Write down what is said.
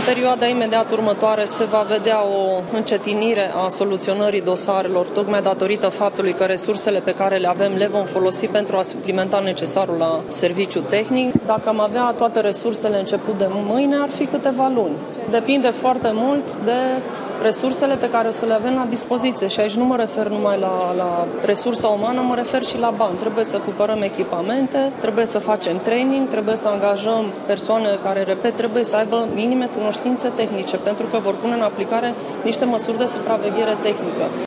perioada imediat următoare se va vedea o încetinire a soluționării dosarelor, tocmai datorită faptului că resursele pe care le avem le vom folosi pentru a suplimenta necesarul la serviciu tehnic. Dacă am avea toate resursele început de mâine, ar fi câteva luni. Depinde foarte mult de resursele pe care o să le avem la dispoziție și aici nu mă refer numai la resursa umană, mă refer și la bani. Trebuie să cumpărăm echipamente, trebuie să facem training, trebuie să angajăm persoane care, repet, trebuie să aibă minime cunoștințe tehnice, pentru că vor pune în aplicare niște măsuri de supraveghere tehnică.